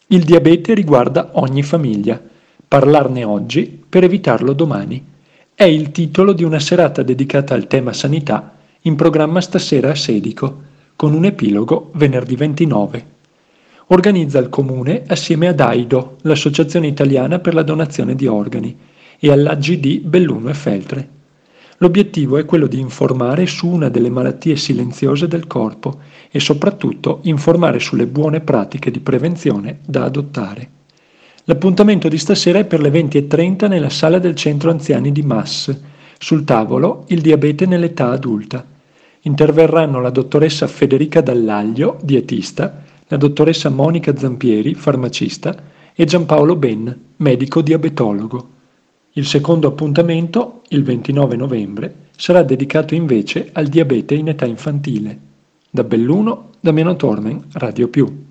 Il diabete riguarda ogni famiglia. Parlarne oggi per evitarlo domani. È il titolo di una serata dedicata al tema sanità in programma stasera a Sedico, con un epilogo venerdì 29. Organizza il Comune assieme ad AIDO, l'Associazione Italiana per la Donazione di Organi, e all'AGD Belluno e Feltre. L'obiettivo è quello di informare su una delle malattie silenziose del corpo e soprattutto informare sulle buone pratiche di prevenzione da adottare. L'appuntamento di stasera è per le 20:30 nella sala del centro anziani di Mass. Sul tavolo il diabete nell'età adulta. Interverranno la dottoressa Federica Dallaglio, dietista, la dottoressa Monica Zampieri, farmacista, e Giampaolo Ben, medico diabetologo. Il secondo appuntamento, il 29 novembre, sarà dedicato invece al diabete in età infantile. Da Belluno, Damiano Tormen, Radio Più.